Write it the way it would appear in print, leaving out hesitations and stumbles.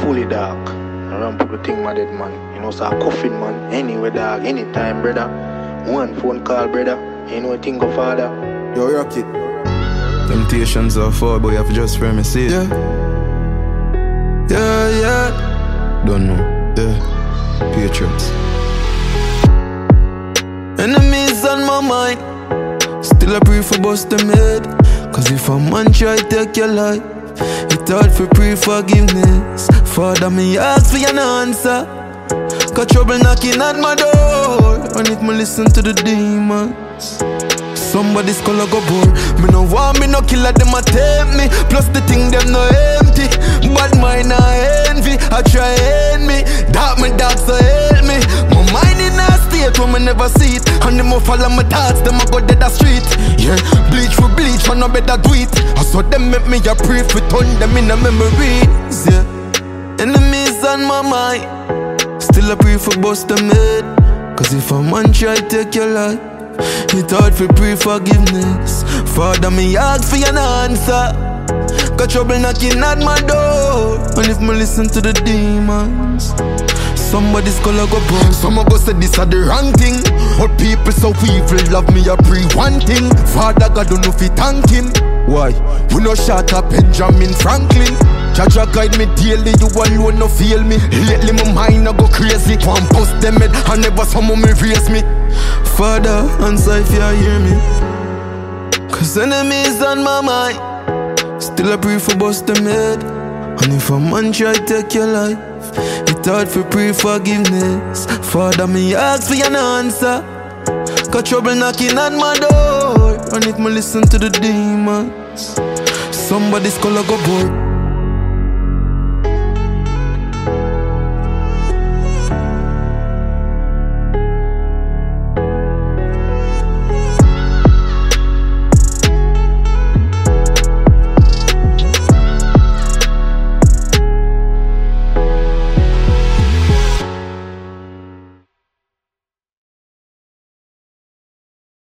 fully dark. I run put the thing my dead man. You know, so a coffin man. Anyway dog, anytime brother. One phone call brother. You know a thing go father. Yo, Rocket. Temptations are far, but you have to just premise it. Yeah. Yeah, yeah. Don't know. Yeah. Patriots. Enemies on my mind. Still a pray for bust them head. Cause if a man try take your life, it's hard for pray forgiveness. Father, me ask for an answer. Got trouble knocking at my door. And if me listen to the demons, somebody's color go bore. Me no want me no killer, them a tempt me. Plus the thing them no empty. But mine a envy, I try end me. Dark me dark so help me. My mind in a state where me never see it. And them a follow my thoughts, them a go dead the street. Yeah, bleach for bleach, I no better do it. I saw them make me a pray for turn them in the memories. Yeah, enemies on my mind. Still a pray for bust them head. Cause if a man try take your life, it's hard for pray forgiveness. Father, me ask for an answer. Got trouble knocking at my door. And if me listen to the demons, somebody's color go burn. Some go say this are the wrong thing. But people so evil love me a pre one thing. Father God don't know if he thank him. Why? We no shot up Benjamin Franklin. Jaja guide me daily, you alone no feel me. Lately my mind a go crazy. One bust them head and never someone me raise me. Father, answer if you hear me. Cause enemies on my mind. Still a pray for bust them head. And if a man try take your life, it's hard for pray forgiveness. Father, me ask for an answer. Got trouble knocking at my door. And if me listen to the demons, somebody's color go bored.